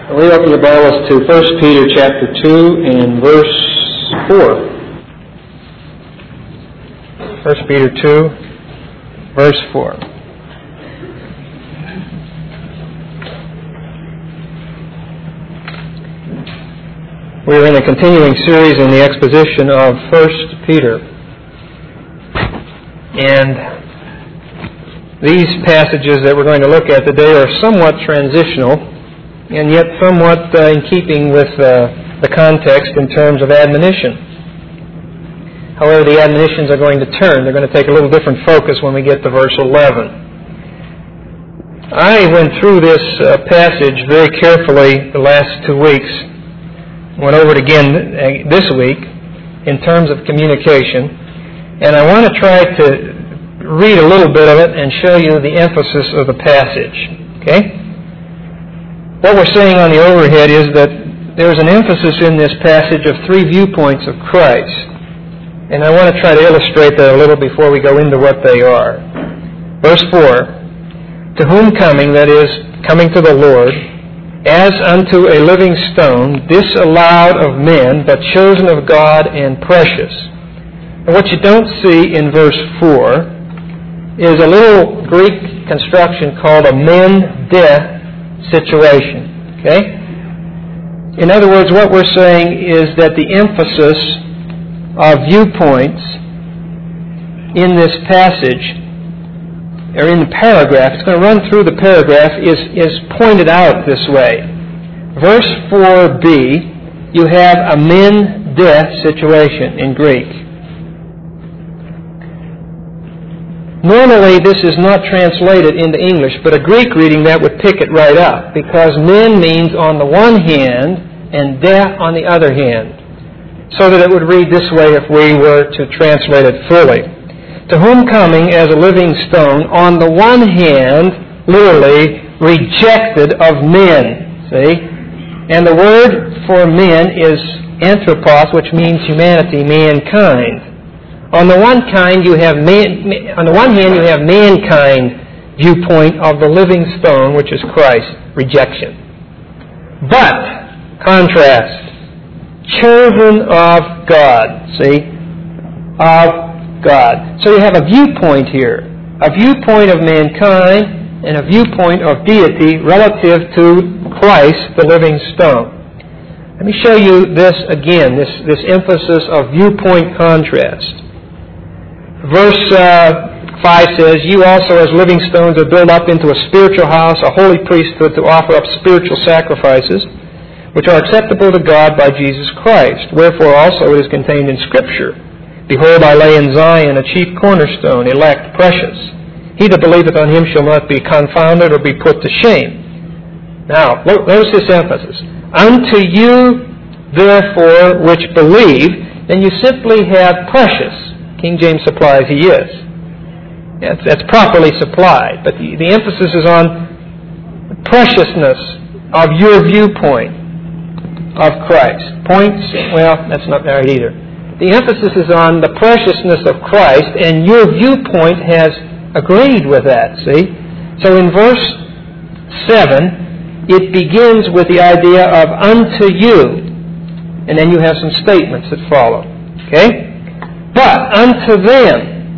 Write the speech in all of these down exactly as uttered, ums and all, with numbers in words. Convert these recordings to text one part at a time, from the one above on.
We open your Bibles to First Peter chapter two and verse four. First Peter two, verse four. We are in a continuing series in the exposition of First Peter. And these passages that we're going to look at today are somewhat transitional, and yet somewhat uh, in keeping with uh, the context in terms of admonition. However, the admonitions are going to turn. They're going to take a little different focus when we get to verse eleven. I went through this uh, passage very carefully the last two weeks. Went over it again this week in terms of communication. And I want to try to read a little bit of it and show you the emphasis of the passage. Okay? What we're saying on the overhead is that there's an emphasis in this passage of three viewpoints of Christ. And I want to try to illustrate that a little before we go into what they are. Verse four, to whom coming, that is, coming to the Lord, as unto a living stone, disallowed of men, but chosen of God and precious. And what you don't see in verse four is a little Greek construction called a men de situation. Okay? In other words, what we're saying is that the emphasis of viewpoints in this passage, or in the paragraph, it's going to run through the paragraph, is, is pointed out this way. Verse four b, you have a men de situation in Greek. Normally, this is not translated into English, but a Greek reading that would pick it right up, because men means on the one hand and de on the other hand, so that it would read this way if we were to translate it fully. To whom coming as a living stone, on the one hand, literally, rejected of men. See? And the word for men is anthropos, which means humanity, mankind. On the one kind, you have man, on the one hand, you have mankind viewpoint of the living stone, which is Christ, rejection. But contrast, children of God. See, of God. So you have a viewpoint here, a viewpoint of mankind and a viewpoint of deity relative to Christ, the living stone. Let me show you this again. This this emphasis of viewpoint contrast. Verse uh, five says, you also as living stones are built up into a spiritual house, a holy priesthood to offer up spiritual sacrifices, which are acceptable to God by Jesus Christ. Wherefore also it is contained in Scripture, behold, I lay in Zion a chief cornerstone, elect, precious. He that believeth on him shall not be confounded or be put to shame. Now, notice this emphasis. Unto you, therefore, which believe, then you simply have precious. King James supplies he is. That's, that's properly supplied. But the, the emphasis is on the preciousness of your viewpoint of Christ. Points, well, that's not right either. The emphasis is on the preciousness of Christ, and your viewpoint has agreed with that, see? So in verse seven, it begins with the idea of unto you, and then you have some statements that follow. Okay? But unto them,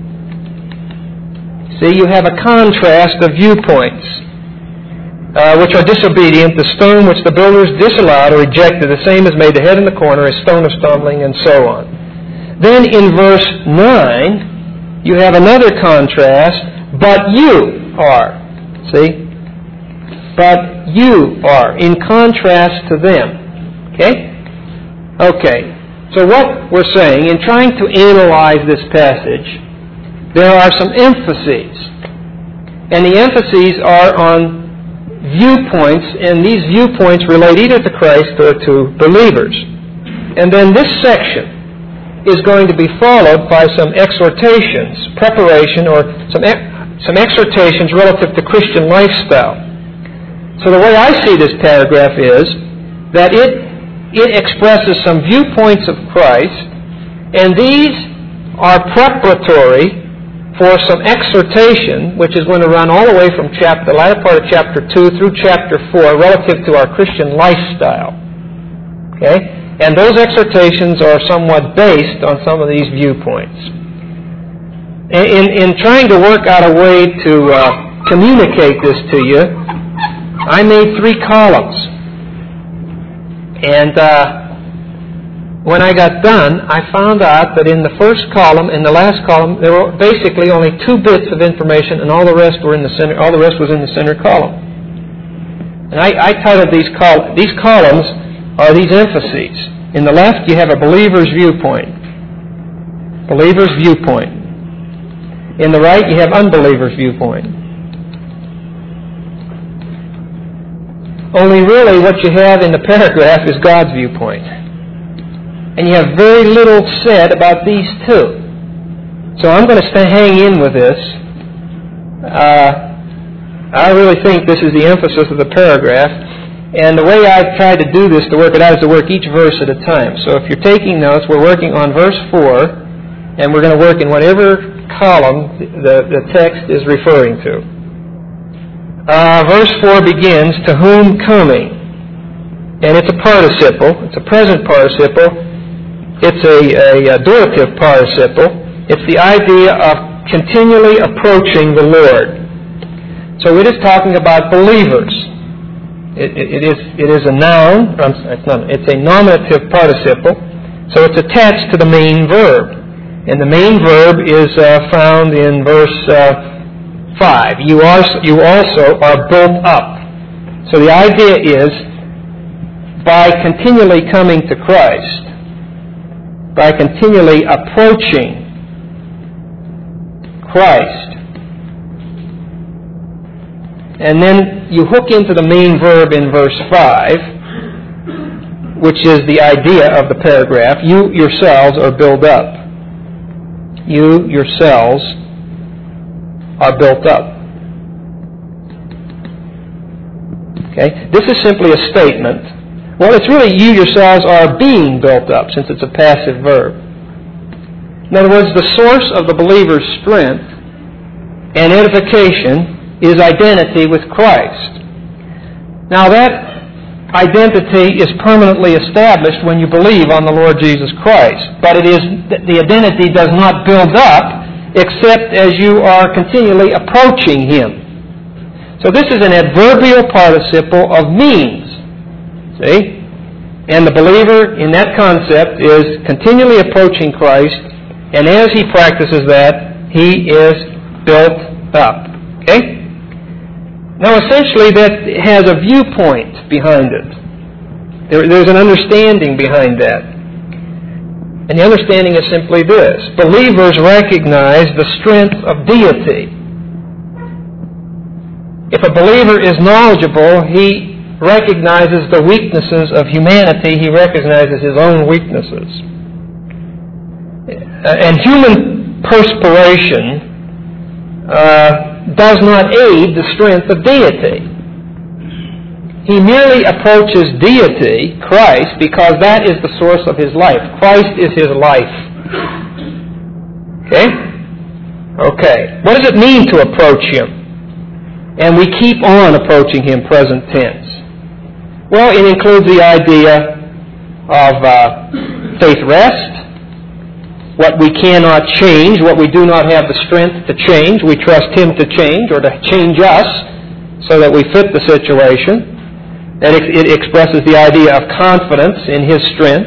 see, you have a contrast of viewpoints, uh, which are disobedient. The stone which the builders disallowed or rejected, the same is made the head in the corner, a stone of stumbling, and so on. Then in verse nine, you have another contrast, but you are. See? But you are, in contrast to them. Okay? Okay. So what we're saying, in trying to analyze this passage, there are some emphases. And the emphases are on viewpoints, and these viewpoints relate either to Christ or to believers. And then this section is going to be followed by some exhortations, preparation, or some, some exhortations relative to Christian lifestyle. So the way I see this paragraph is that it It expresses some viewpoints of Christ, and these are preparatory for some exhortation, which is going to run all the way from chapter, the latter part of chapter two through chapter four, relative to our Christian lifestyle. Okay? And those exhortations are somewhat based on some of these viewpoints. In, in trying to work out a way to uh, communicate this to you, I made three columns. And uh, when I got done, I found out that in the first column and the last column, there were basically only two bits of information, and all the rest were in the center. All the rest was in the center column. And I, I titled these col- these columns are these emphases. In the left, you have a believer's viewpoint. Believer's viewpoint. In the right, you have unbeliever's viewpoint. Only really what you have in the paragraph is God's viewpoint. And you have very little said about these two. So I'm going to stay, hang in with this. Uh, I really think this is the emphasis of the paragraph. And the way I've tried to do this, to work it out, is to work each verse at a time. So if you're taking notes, we're working on verse four, and we're going to work in whatever column the, the text is referring to. Uh, verse four begins, to whom coming. And it's a participle. It's a present participle. It's a, a, a durative participle. It's the idea of continually approaching the Lord. So it is talking about believers. It, it, it is it is a noun. It's, not, it's a nominative participle. So it's attached to the main verb. And the main verb is uh, found in verse uh, five. You, are, you also are built up. So the idea is, by continually coming to Christ, by continually approaching Christ. And then you hook into the main verb in verse five, which is the idea of the paragraph. You yourselves are built up. You yourselves are built up. Okay? This is simply a statement. Well, it's really you yourselves are being built up, since it's a passive verb. In other words, the source of the believer's strength and edification is identity with Christ. Now, that identity is permanently established when you believe on the Lord Jesus Christ. But it is the identity does not build up except as you are continually approaching Him. So this is an adverbial participle of means. See? And the believer in that concept is continually approaching Christ, and as he practices that, he is built up. Okay? Now essentially that has a viewpoint behind it. There, there's an understanding behind that. And the understanding is simply this. Believers recognize the strength of deity. If a believer is knowledgeable, he recognizes the weaknesses of humanity. He recognizes his own weaknesses. And human perspiration uh, does not aid the strength of deity. He merely approaches deity, Christ, because that is the source of his life. Christ is his life. Okay? Okay. What does it mean to approach Him? And we keep on approaching Him, present tense. Well, it includes the idea of uh, faith rest, what we cannot change, what we do not have the strength to change. We trust Him to change, or to change us so that we fit the situation. And it, it expresses the idea of confidence in His strength.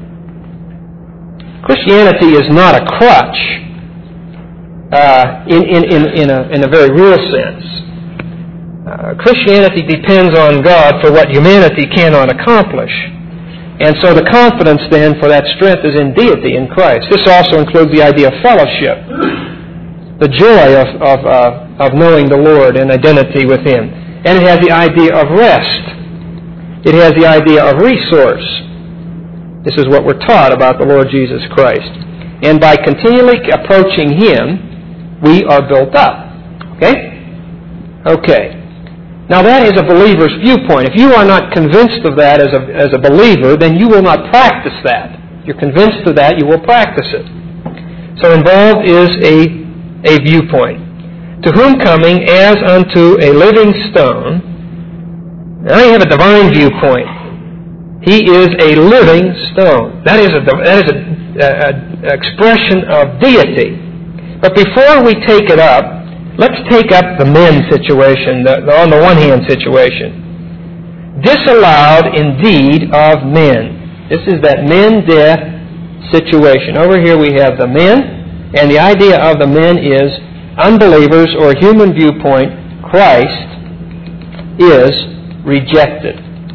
Christianity is not a crutch uh, in, in, in, in, a, in a very real sense. Uh, Christianity depends on God for what humanity cannot accomplish. And so the confidence then for that strength is in deity, in Christ. This also includes the idea of fellowship, the joy of, of, uh, of knowing the Lord and identity with Him. And it has the idea of rest. It has the idea of resource. This is what we're taught about the Lord Jesus Christ. And by continually approaching Him, we are built up. Okay? Okay. Now that is a believer's viewpoint. If you are not convinced of that as a, as a believer, then you will not practice that. If you're convinced of that, you will practice it. So involved is a a viewpoint. To whom coming as unto a living stone. Now you have a divine viewpoint. He is a living stone. That is a that is a, a, a expression of deity. But before we take it up, let's take up the men situation, the, the on the one hand situation. Disallowed indeed of men. This is that men-death situation. Over here we have the men, and the idea of the men is unbelievers or human viewpoint. Christ is rejected.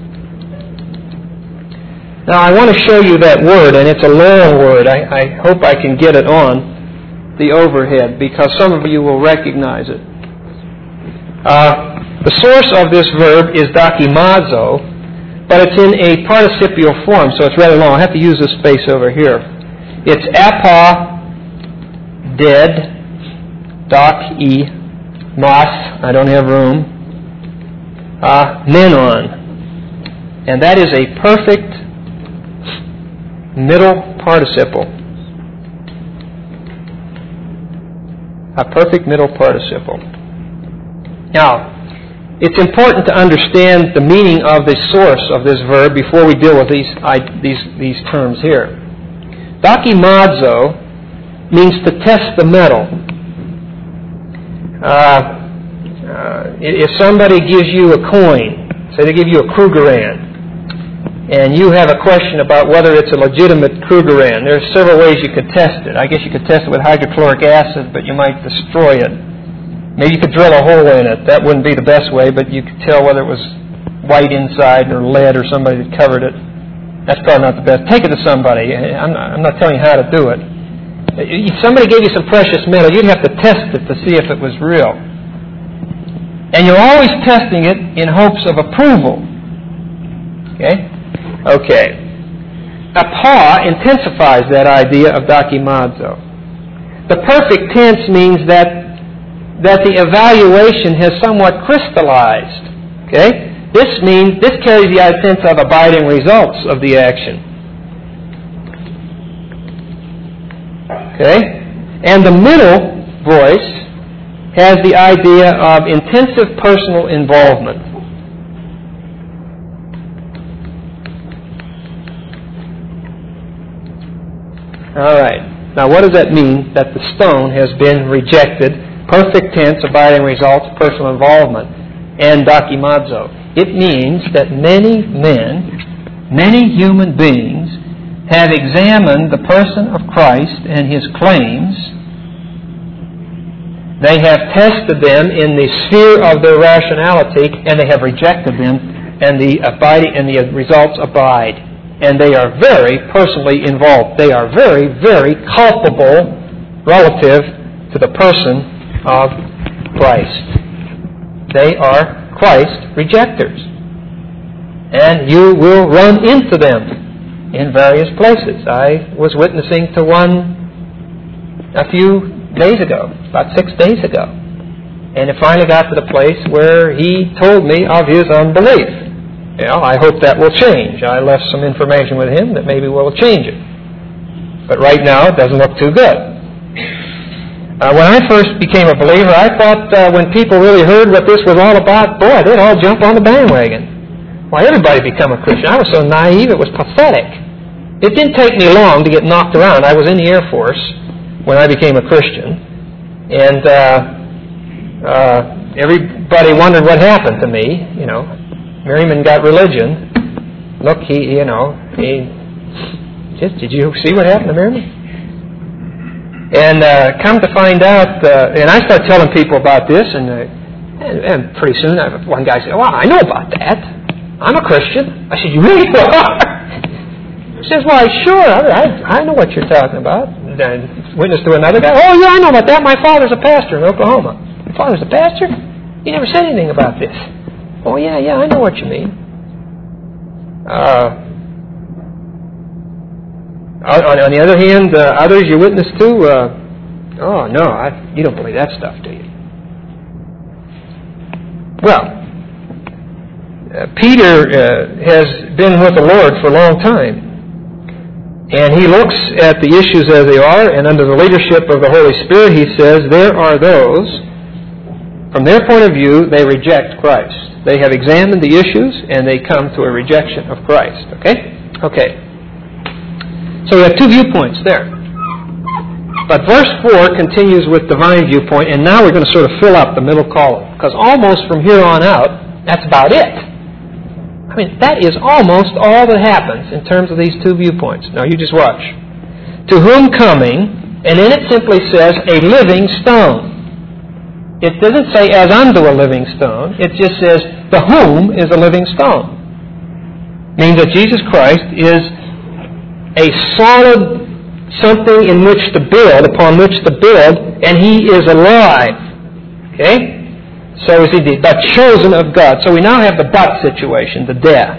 Now I want to show you that word, and it's a long word. I, I hope I can get it on the overhead because some of you will recognize it. Uh, the source of this verb is dokimazo, but it's in a participial form, so it's rather long. I have to use this space over here. It's apa, dead, doc-e, mas, I don't have room, uh, menon. And that is a perfect middle participle. A perfect middle participle. Now, it's important to understand the meaning of the source of this verb before we deal with these these these terms here. Dokimazo means to test the metal. Uh, uh, if somebody gives you a coin, say they give you a Krugerrand, and you have a question about whether it's a legitimate Krugerrand, there are several ways you could test it. I guess you could test it with hydrochloric acid, but you might destroy it. Maybe you could drill a hole in it. That wouldn't be the best way, but you could tell whether it was white inside or lead or somebody that covered it. That's probably not the best. Take it to somebody. I'm not, I'm not telling you how to do it. If somebody gave you some precious metal, you'd have to test it to see if it was real. And you're always testing it in hopes of approval. Okay? Okay. Apa intensifies that idea of dokimazo. The perfect tense means that that the evaluation has somewhat crystallized. Okay? This means this carries the sense of abiding results of the action. Okay? And the middle voice has the idea of intensive personal involvement. All right. Now, what does that mean that the stone has been rejected? Perfect tense, abiding results, personal involvement, and dokimazo. It means that many men, many human beings, have examined the person of Christ and His claims. They have tested them in the sphere of their rationality, and they have rejected them, and the abiding and the results abide. And they are very personally involved. They are very, very culpable relative to the person of Christ. They are Christ rejectors. And you will run into them in various places. I was witnessing to one a few days ago, about six days ago. And it finally got to the place where he told me of his unbelief. You know, I hope that will change. I left some information with him that maybe will change it. But right now it doesn't look too good. Uh, when I first became a believer, I thought uh, when people really heard what this was all about, boy, they'd all jump on the bandwagon. Why, everybody become a Christian. I was so naive, it was pathetic. It didn't take me long to get knocked around. I was in the Air Force when I became a Christian, and uh, uh, everybody wondered what happened to me. You know, Merriman got religion. Look, he, you know, he just, did you see what happened to Merriman? And uh, come to find out, uh, and I started telling people about this, and, uh, and, and pretty soon I, one guy said, "Well, I know about that. I'm a Christian." I said, "You really are?" He says, "Well, sure, I, I know what you're talking about." And I witnessed to another guy, "Oh, yeah, I know about that. My father's a pastor in Oklahoma." "Your father's a pastor? He never said anything about this." "Oh, yeah, yeah, I know what you mean." Uh... On, on the other hand, uh, others you witness to, uh, oh, no, I, you don't believe that stuff, do you? Well, uh, Peter uh, has been with the Lord for a long time. And he looks at the issues as they are, and under the leadership of the Holy Spirit, he says, there are those, from their point of view, they reject Christ. They have examined the issues, and they come to a rejection of Christ. Okay? Okay. So we have two viewpoints there. But verse four continues with divine viewpoint, and now we're going to sort of fill up the middle column. Because almost from here on out, that's about it. I mean, that is almost all that happens in terms of these two viewpoints. Now, you just watch. To whom coming, and then it simply says, a living stone. It doesn't say, as unto a living stone. It just says, the whom is a living stone. It means that Jesus Christ is a solid something in which to build, upon which to build, and He is alive. Okay? So is He but chosen of God. So we now have the but situation, the death.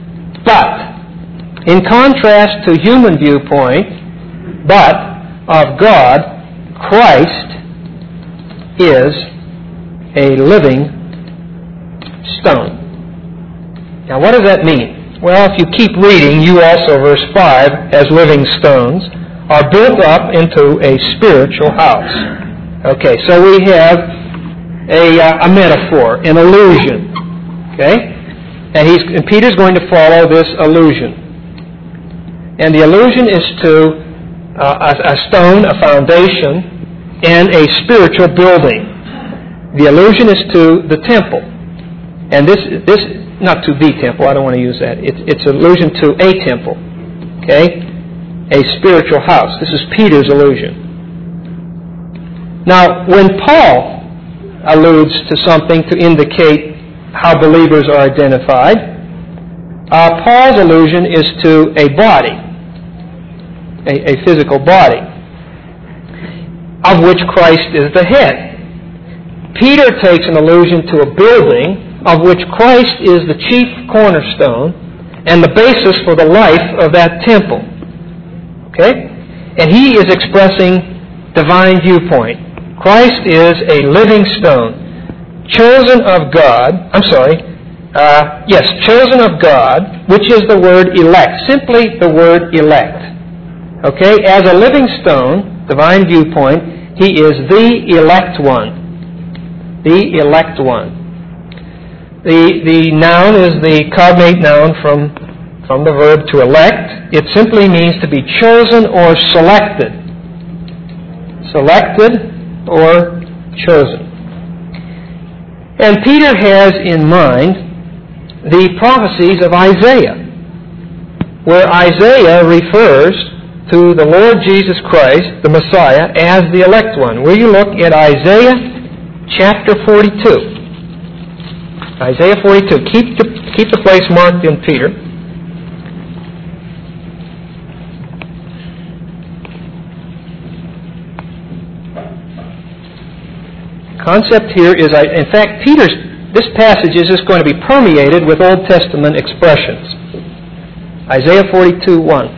But, in contrast to human viewpoint, but of God, Christ is a living stone. Now what does that mean? Well, if you keep reading, you also, verse five, as living stones, are built up into a spiritual house. Okay, so we have a, uh, a metaphor, an illusion. Okay? And, he's, and Peter's going to follow this illusion. And the illusion is to uh, a, a stone, a foundation, and a spiritual building. The allusion is to the temple. And this, this not to the temple, I don't want to use that. It's, it's an allusion to a temple. Okay? A spiritual house. This is Peter's allusion. Now, when Paul alludes to something to indicate how believers are identified, uh, Paul's allusion is to a body, a, a physical body, of which Christ is the head. Peter takes an allusion to a building of which Christ is the chief cornerstone and the basis for the life of that temple. Okay? And he is expressing divine viewpoint. Christ is a living stone, chosen of God, I'm sorry, uh, yes, chosen of God, which is the word elect, simply the word elect. Okay? As a living stone, divine viewpoint, he is the elect one. The elect one. The, the noun is the cognate noun from, from the verb to elect. It simply means to be chosen or selected. Selected or chosen. And Peter has in mind the prophecies of Isaiah, where Isaiah refers to the Lord Jesus Christ, the Messiah, as the elect one. Will you look at Isaiah chapter forty-two? Isaiah forty-two. Keep the, keep the place marked in Peter. Concept here is, in fact, Peter's, this passage is just going to be permeated with Old Testament expressions. Isaiah forty-two, one.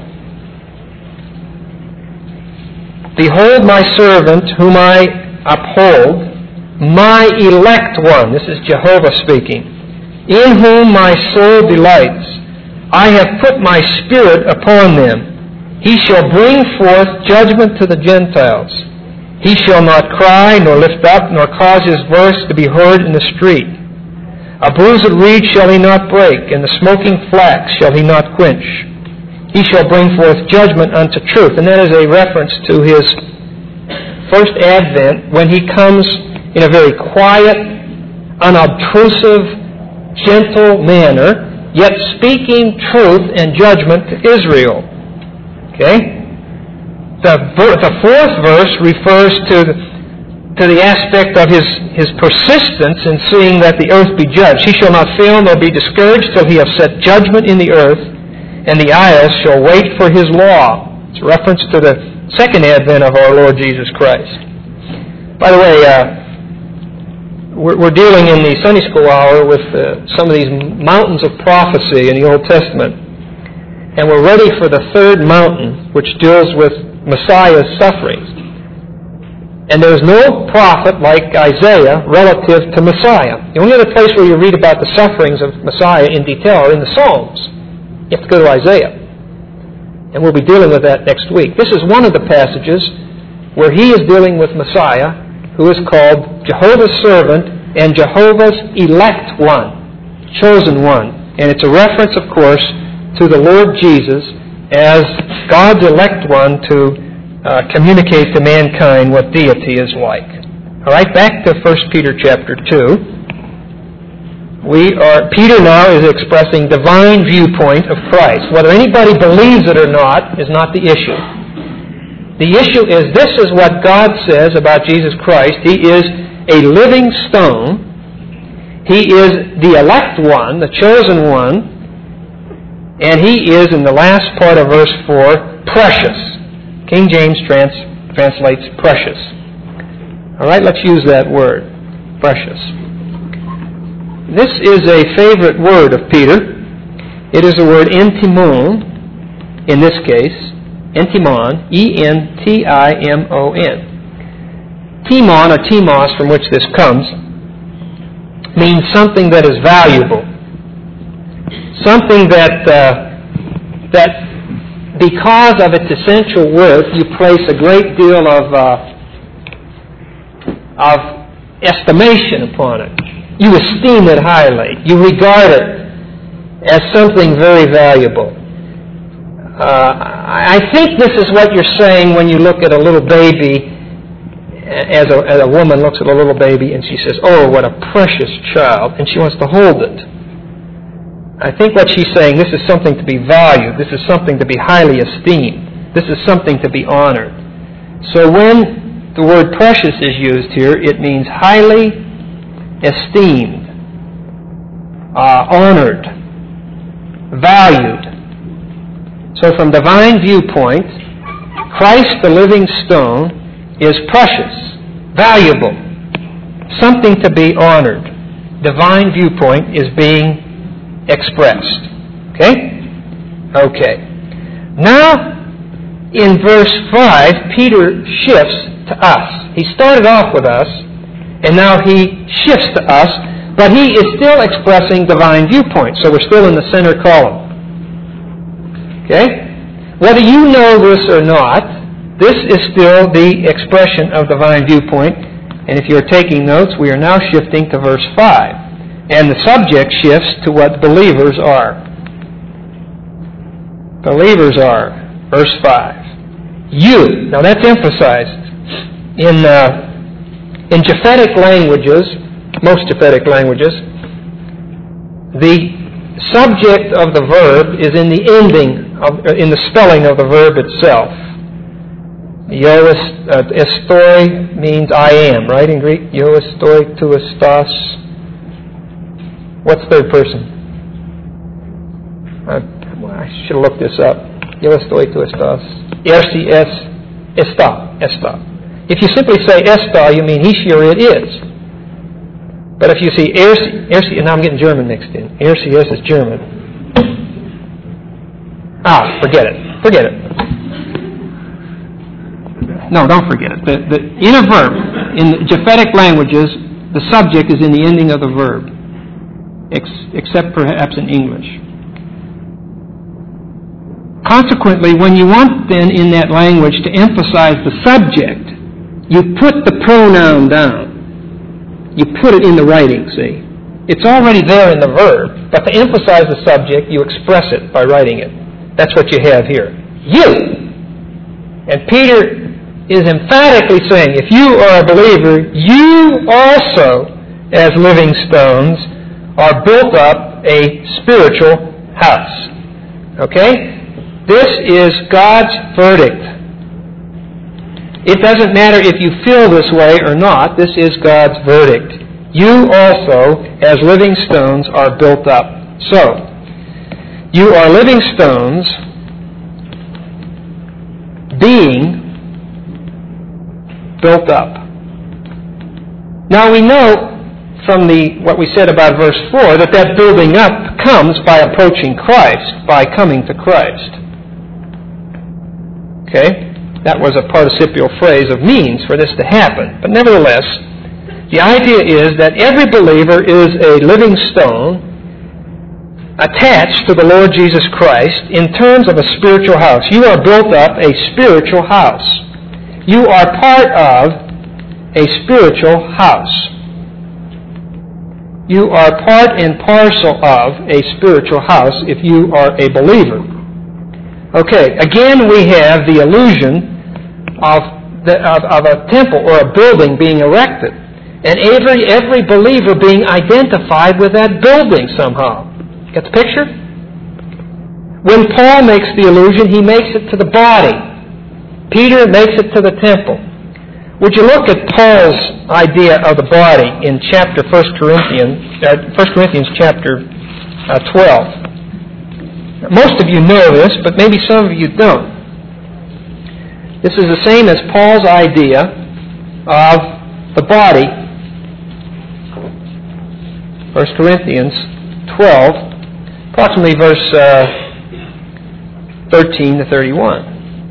Behold my servant whom I uphold, my elect one, this is Jehovah speaking, in whom my soul delights. I have put my spirit upon them. He shall bring forth judgment to the Gentiles. He shall not cry, nor lift up, nor cause his voice to be heard in the street. A bruised reed shall he not break, and the smoking flax shall he not quench. He shall bring forth judgment unto truth. And that is a reference to his first advent, when he comes in a very quiet, unobtrusive, gentle manner, yet speaking truth and judgment to Israel. Okay? The, the fourth verse refers to the, to the aspect of his, his persistence in seeing that the earth be judged. He shall not fail nor be discouraged till he have set judgment in the earth, and the isles shall wait for his law. It's a reference to the second advent of our Lord Jesus Christ. By the way, uh, we're, we're dealing in the Sunday school hour with uh, some of these mountains of prophecy in the Old Testament. And we're ready for the third mountain, which deals with Messiah's sufferings. And there's no prophet like Isaiah relative to Messiah. The only other place where you read about the sufferings of Messiah in detail are in the Psalms. You have to go to Isaiah. And we'll be dealing with that next week. This is one of the passages where he is dealing with Messiah, who is called Jehovah's servant and Jehovah's elect one, chosen one. And it's a reference, of course, to the Lord Jesus as God's elect one to uh, communicate to mankind what deity is like. All right, back to First Peter chapter two. We are, Peter now is expressing divine viewpoint of Christ. Whether anybody believes it or not is not the issue. The issue is this is what God says about Jesus Christ. He is a living stone. He is the elect one, the chosen one. And he is, in the last part of verse four, precious. King James trans, translates precious. All right, let's use that word, precious. This is a favorite word of Peter. It is the word entimon, in this case, entimon, E N T I M O N. Timon, or timos, from which this comes, means something that is valuable. Something that, uh, that because of its essential worth, you place a great deal of, uh, of estimation upon it. You esteem it highly. You regard it as something very valuable. Uh, I think this is what you're saying when you look at a little baby, as a, as a woman looks at a little baby and she says, "Oh, what a precious child," and she wants to hold it. I think what she's saying, this is something to be valued. This is something to be highly esteemed. This is something to be honored. So when the word precious is used here, it means highly esteemed, uh, honored, valued. So from divine viewpoint, Christ the living stone is precious, valuable, something to be honored. Divine viewpoint is being expressed. Okay? Okay. Now, in verse five, Peter shifts to us. He started off with us, and now he shifts to us, but he is still expressing divine viewpoint. So we're still in the center column. Okay? Whether you know this or not, this is still the expression of divine viewpoint. And if you're taking notes, we are now shifting to verse five. And the subject shifts to what believers are. Believers are. Verse five. You. Now that's emphasized. In... Uh, In Japhetic languages, most Japhetic languages, the subject of the verb is in the ending, of, in the spelling of the verb itself. Yo estoi means I am, right, in Greek? Yo estoi tu estos. What's third person? I, I should have looked this up. Yo estoi tu estos. Ersi es esta. Esta. If you simply say esta, you mean he, she, or it is. But if you see ersi, ersi, and now I'm getting German mixed in. Ersi, yes, is German. Ah, forget it. Forget it. No, don't forget it. The, the, in a verb, in the Japhetic languages, the subject is in the ending of the verb, ex, except perhaps in English. Consequently, when you want then in that language to emphasize the subject, you put the pronoun down. You put it in the writing, see. It's already there in the verb, but to emphasize the subject, you express it by writing it. That's what you have here. You! And Peter is emphatically saying, if you are a believer, you also, as living stones, are built up a spiritual house. Okay? This is God's verdict. It doesn't matter if you feel this way or not. This is God's verdict. You also, as living stones, are built up. So, you are living stones being built up. Now we know from the what we said about verse four that that building up comes by approaching Christ, by coming to Christ. Okay? That was a participial phrase of means for this to happen. But nevertheless, the idea is that every believer is a living stone attached to the Lord Jesus Christ in terms of a spiritual house. You are built up a spiritual house. You are part of a spiritual house. You are part and parcel of a spiritual house if you are a believer. Okay, again we have the illusion of, the, of, of a temple or a building being erected, and every, every believer being identified with that building somehow. Get the picture? When Paul makes the allusion, he makes it to the body. Peter makes it to the temple. Would you look at Paul's idea of the body in chapter First Corinthians, uh, First Corinthians chapter uh, twelve? Most of you know this, but maybe some of you don't. This is the same as Paul's idea of the body. First Corinthians twelve. Approximately verse uh, thirteen to thirty-one.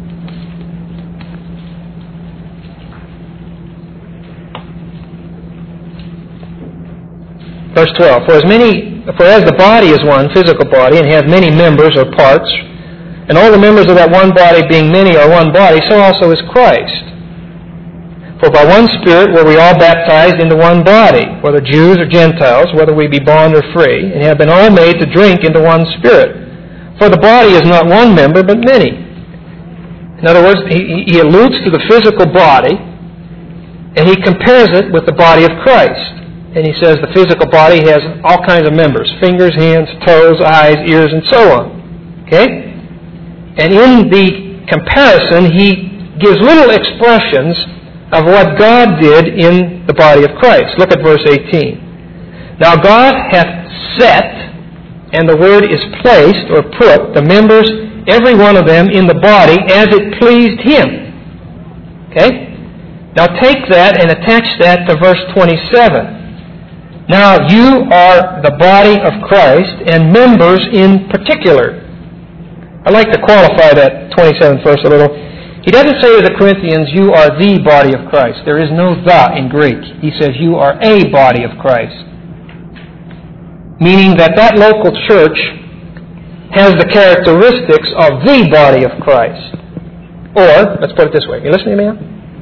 Verse twelve. For as many, for as the body is one physical body, and hath many members or parts, and all the members of that one body being many are one body, so also is Christ. For by one Spirit were we all baptized into one body, whether Jews or Gentiles, whether we be bond or free, and have been all made to drink into one Spirit. For the body is not one member, but many. In other words, he, he alludes to the physical body, and he compares it with the body of Christ. And he says the physical body has all kinds of members, fingers, hands, toes, eyes, ears, and so on. Okay? And in the comparison, he gives little expressions of what God did in the body of Christ. Look at verse eighteen. Now God hath set, and the word is placed or put, the members, every one of them, in the body as it pleased Him. Okay? Now take that and attach that to verse twenty-seven. Now you are the body of Christ and members in particular. I'd like to qualify that twenty-seventh verse a little. He doesn't say to the Corinthians, you are the body of Christ. There is no the in Greek. He says you are a body of Christ. Meaning that that local church has the characteristics of the body of Christ. Or, let's put it this way. You listening to me now?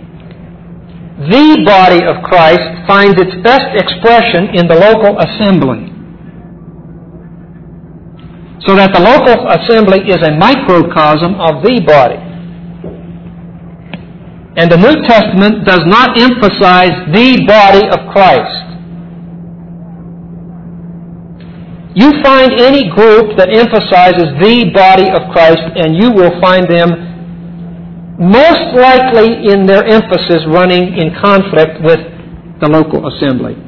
The body of Christ finds its best expression in the local assembly. So that the local assembly is a microcosm of the body. And the New Testament does not emphasize the body of Christ. You find any group that emphasizes the body of Christ, and you will find them most likely in their emphasis running in conflict with the local assembly.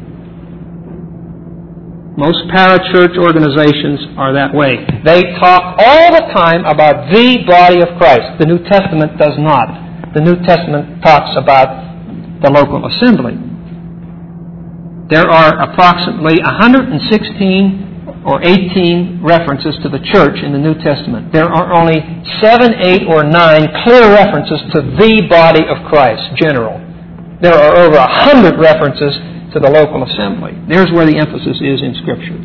Most parachurch organizations are that way. They talk all the time about the body of Christ. The New Testament does not. The New Testament talks about the local assembly. There are approximately one hundred sixteen or eighteen references to the church in the New Testament. There are only seven, eight, or nine clear references to the body of Christ, general. There are over one hundred references to the local assembly. There's where the emphasis is in Scripture.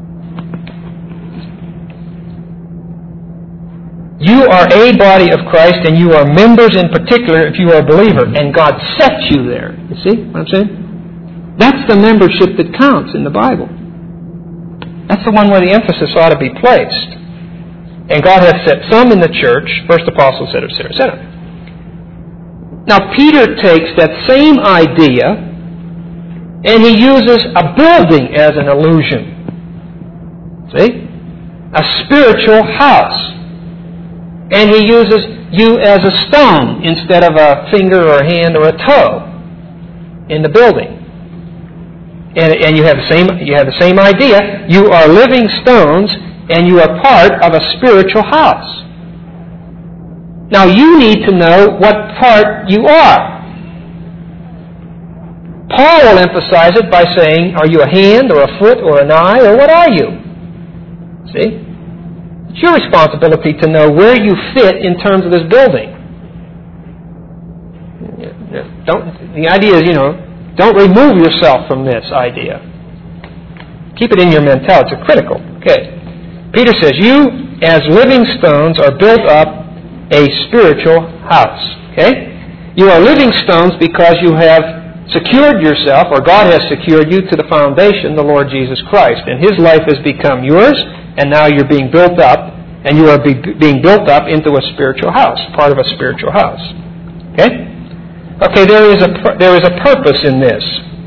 You are a body of Christ, and you are members in particular if you are a believer, and God sets you there. You see what I'm saying? That's the membership that counts in the Bible. That's the one where the emphasis ought to be placed. And God has set some in the church, first apostles, et cetera, et cetera, et cetera. Now Peter takes that same idea, and he uses a building as an illusion. See? A spiritual house. And he uses you as a stone instead of a finger or a hand or a toe in the building. And, and you have the same you have the same idea. You are living stones, and you are part of a spiritual house. Now you need to know what part you are. Paul will emphasize it by saying, are you a hand or a foot or an eye, or what are you? See? It's your responsibility to know where you fit in terms of this building. Don't, the idea is, you know, don't remove yourself from this idea. Keep it in your mentality. It's critical. Okay. Peter says, you as living stones are built up a spiritual house. Okay? You are living stones because you have secured yourself, or God has secured you to the foundation, the Lord Jesus Christ. And His life has become yours, and now you're being built up, and you are be, being built up into a spiritual house, part of a spiritual house. Okay? Okay, there is a there is a purpose in this.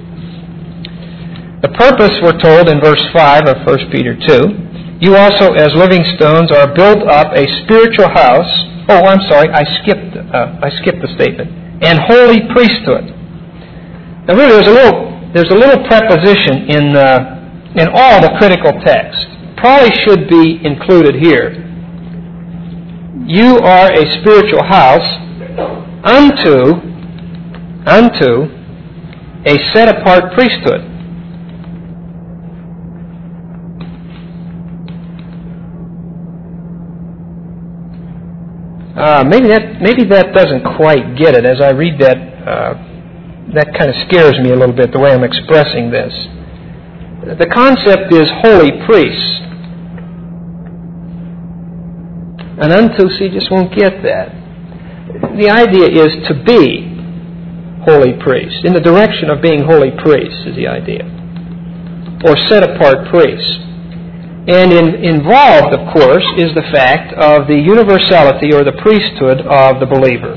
The purpose, we're told in verse five of First Peter two, you also as living stones are built up a spiritual house. Oh, I'm sorry, I skipped uh, I skipped the statement. And holy priesthood. Now really there's a little there's a little preposition in uh, in all the critical text. Probably should be included here. You are a spiritual house unto unto a set-apart priesthood. Uh, maybe that maybe that doesn't quite get it. As I read that, uh, that kind of scares me a little bit, the way I'm expressing this. The concept is holy priests. And unto, see, just won't get that. The idea is to be holy priests. In the direction of being holy priests is the idea. Or set-apart priests. And in, involved, of course, is the fact of the universality or the priesthood of the believer.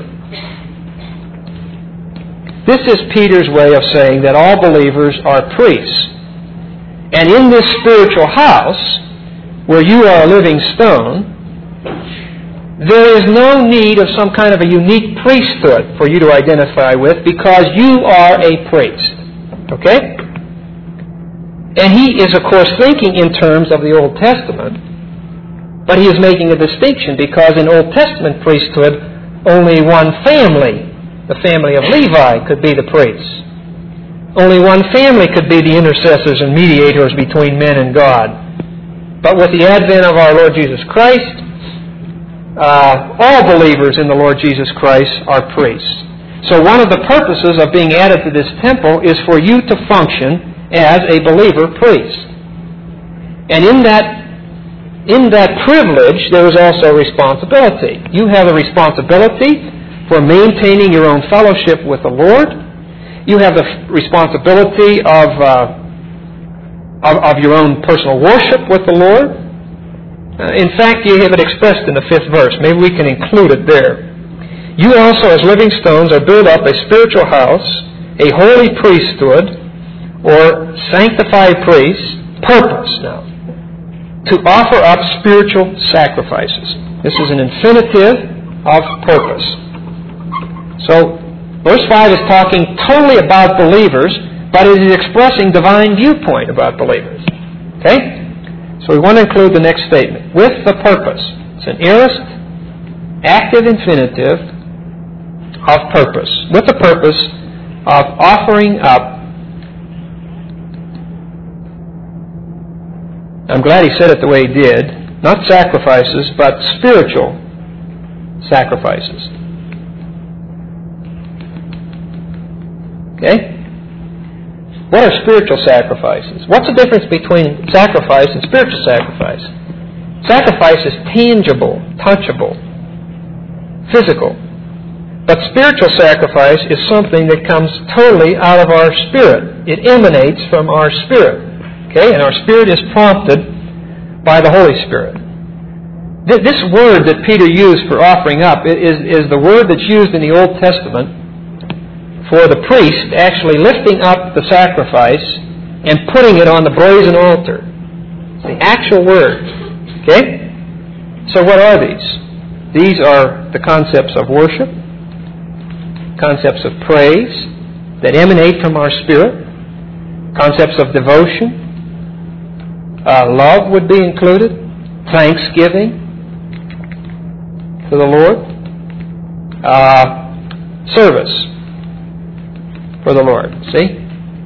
This is Peter's way of saying that all believers are priests. And in this spiritual house, where you are a living stone, there is no need of some kind of a unique priesthood for you to identify with, because you are a priest. Okay? And he is, of course, thinking in terms of the Old Testament, but he is making a distinction, because in Old Testament priesthood, only one family, the family of Levi, could be the priests. Only one family could be the intercessors and mediators between men and God. But with the advent of our Lord Jesus Christ, uh, all believers in the Lord Jesus Christ are priests. So one of the purposes of being added to this temple is for you to function as a believer priest. And in that, in that privilege, there is also responsibility. You have a responsibility for maintaining your own fellowship with the Lord. You have the responsibility of, uh, of, of your own personal worship with the Lord. Uh, in fact, you have it expressed in the fifth verse. Maybe we can include it there. You also, as living stones, are built up a spiritual house, a holy priesthood, or sanctified priests, purpose now, to offer up spiritual sacrifices. This is an infinitive of purpose. So, verse five is talking totally about believers, but it is expressing divine viewpoint about believers. Okay? So we want to include the next statement, with the purpose. It's an aorist, active infinitive of purpose. With the purpose of offering up. I'm glad he said it the way he did. Not sacrifices, but spiritual sacrifices. Okay? What are spiritual sacrifices? What's the difference between sacrifice and spiritual sacrifice? Sacrifice is tangible, touchable, physical. But spiritual sacrifice is something that comes totally out of our spirit. It emanates from our spirit. Okay? And our spirit is prompted by the Holy Spirit. This word that Peter used for offering up is, is the word that's used in the Old Testament for the priest actually lifting up the sacrifice and putting it on the brazen altar. It's the actual word. Okay? So what are these? These are the concepts of worship, concepts of praise that emanate from our spirit, concepts of devotion, uh, love would be included, thanksgiving to the Lord, uh, service for the Lord. See?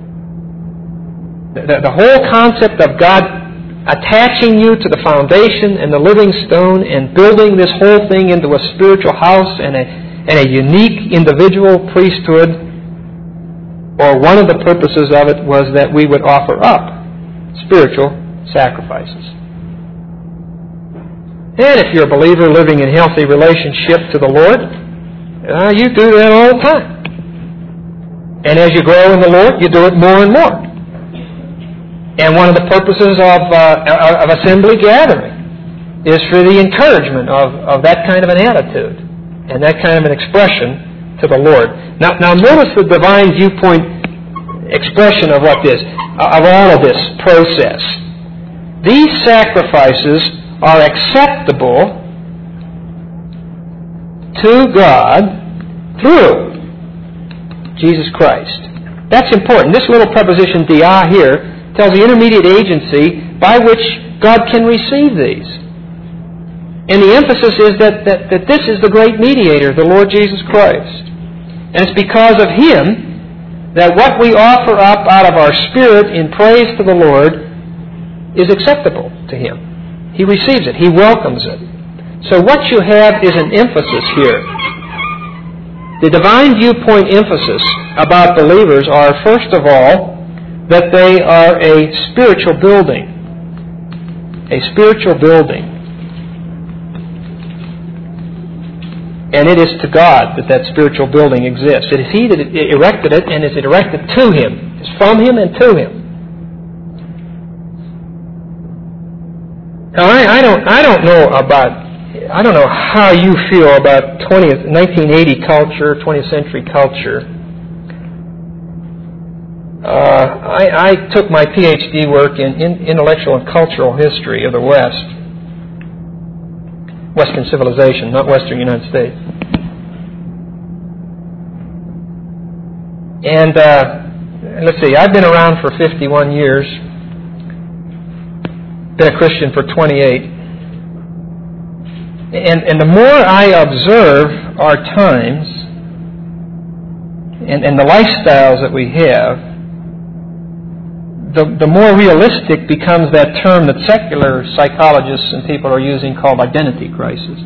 The, the whole concept of God attaching you to the foundation and the living stone and building this whole thing into a spiritual house and a, and a unique individual priesthood, or one of the purposes of it was that we would offer up spiritual sacrifices. And if you're a believer living in healthy relationship to the Lord, uh, you do that all the time. And as you grow in the Lord, you do it more and more. And one of the purposes of, uh, of assembly gathering is for the encouragement of, of that kind of an attitude and that kind of an expression to the Lord. Now, now notice the divine viewpoint expression of what this, of all of this process. These sacrifices are acceptable to God through Jesus Christ. That's important. This little preposition dia here tells the intermediate agency by which God can receive these. And the emphasis is that, that, that this is the great mediator, the Lord Jesus Christ. And it's because of Him that what we offer up out of our spirit in praise to the Lord is acceptable to Him. He receives it. He welcomes it. So what you have is an emphasis here. The divine viewpoint emphasis about believers are, first of all, that they are a spiritual building. A spiritual building. And it is to God that that spiritual building exists. It is He that erected it, and is erected to Him. It's from Him and to Him. Now, I, I don't, I don't know about, I don't know how you feel about twentieth, nineteen eighty culture, twentieth century culture. Uh, I, I took my P H D work in, in intellectual and cultural history of the West. Western civilization, not Western United States. And uh, let's see, I've been around for fifty-one years. Been a Christian for twenty-eight. And, and the more I observe our times and, and the lifestyles that we have, the, the more realistic becomes that term that secular psychologists and people are using called identity crisis.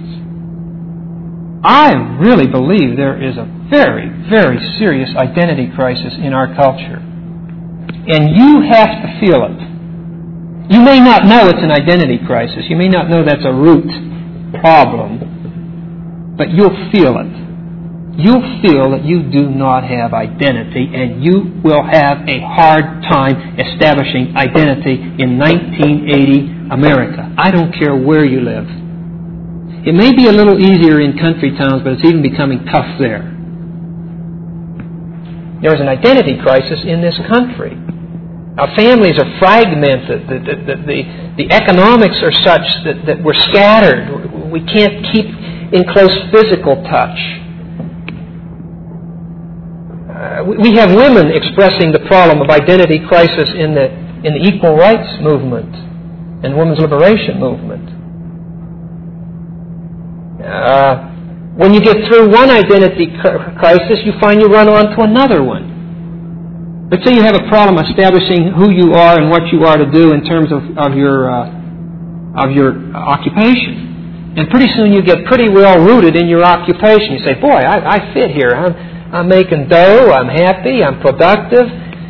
I really believe there is a very, very serious identity crisis in our culture. And you have to feel it. You may not know it's an identity crisis. You may not know that's a root problem. But you'll feel it. You'll feel that you do not have identity, and you will have a hard time establishing identity in nineteen eighty America. I don't care where you live. It may be a little easier in country towns, but it's even becoming tough there. There is an identity crisis in this country. Our families are fragmented. The, the, the, the, the economics are such that, that we're scattered. We can't keep in close physical touch. Uh, we have women expressing the problem of identity crisis in the, in the equal rights movement and women's liberation movement. Uh, when you get through one identity crisis, you find you run on to another one. Let's say you have a problem establishing who you are and what you are to do in terms of, of your uh, of your occupation. And pretty soon you get pretty well rooted in your occupation. You say, boy, I, I fit here. I'm, I'm making dough. I'm happy. I'm productive.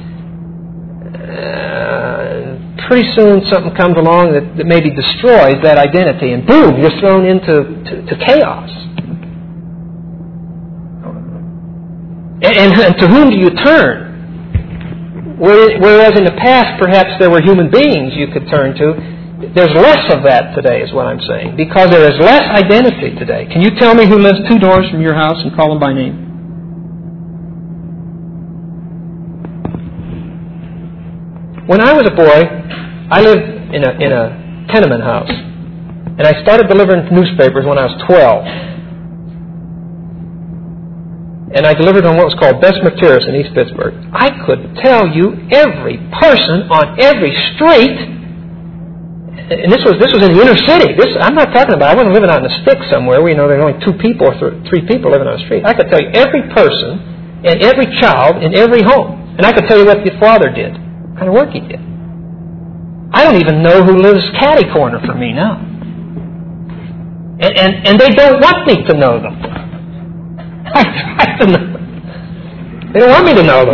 Uh, pretty soon something comes along that, that maybe destroys that identity. And boom, you're thrown into to, to chaos. And, and, and to whom do you turn? Whereas in the past, perhaps there were human beings you could turn to, there's less of that today, is what I'm saying, because there is less identity today. Can you tell me who lives two doors from your house and call them by name? When I was a boy, I lived in a, in a tenement house, and I started delivering newspapers when I was twelve. And I delivered on what was called Bessemer Terrace in East Pittsburgh. I could tell you every person on every street, and this was this was in the inner city. This I'm not talking about. I wasn't living out in the sticks somewhere where you know there are only two people or th- three people living on the street. I could tell you every person and every child in every home, and I could tell you what your father did, what kind of work he did. I don't even know who lives catty corner from me now, and and, and they don't want me to know them. I try to know them. They don't want me to know them.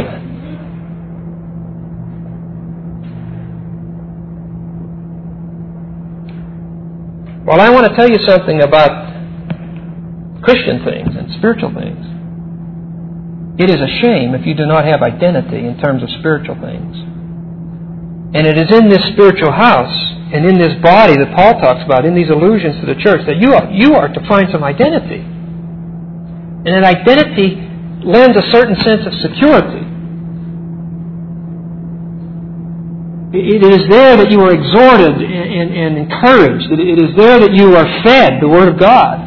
Well, I want to tell you something about Christian things and spiritual things. It is a shame if you do not have identity in terms of spiritual things. And it is in this spiritual house and in this body that Paul talks about, in these allusions to the church, that you are, you are to find some identity. And that identity lends a certain sense of security. It is there that you are exhorted and, and encouraged. It is there that you are fed the Word of God.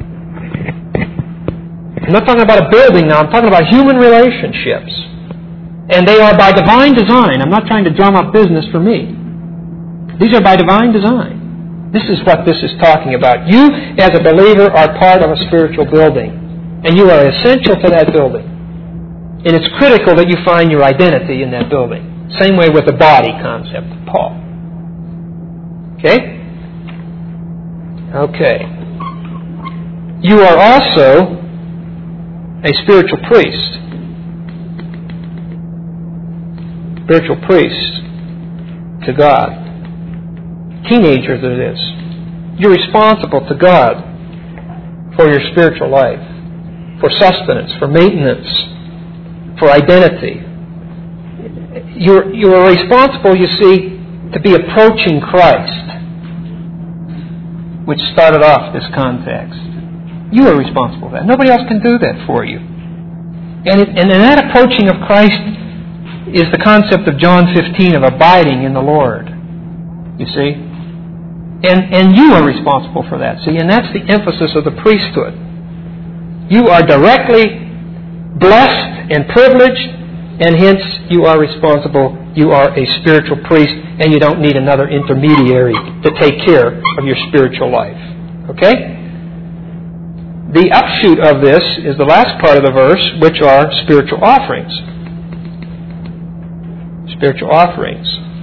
I'm not talking about a building now. I'm talking about human relationships. And they are by divine design. I'm not trying to drum up business for me. These are by divine design. This is what this is talking about. You, as a believer, are part of a spiritual building. And you are essential to that building. And it's critical that you find your identity in that building. Same way with the body concept of Paul. Okay? Okay. You are also a spiritual priest. Spiritual priest to God. Teenagers it is. You're responsible to God for your spiritual life, for sustenance, for maintenance, for identity. You're, you're responsible, you see, to be approaching Christ, which started off this context. You are responsible for that. Nobody else can do that for you. And, it, and in that approaching of Christ is the concept of John fifteen of abiding in the Lord. You see? And, and you are responsible for that, see? And that's the emphasis of the priesthood. You are directly blessed and privileged, and hence you are responsible. You are a spiritual priest, and you don't need another intermediary to take care of your spiritual life. Okay? The upshoot of this is the last part of the verse, which are spiritual offerings. Spiritual offerings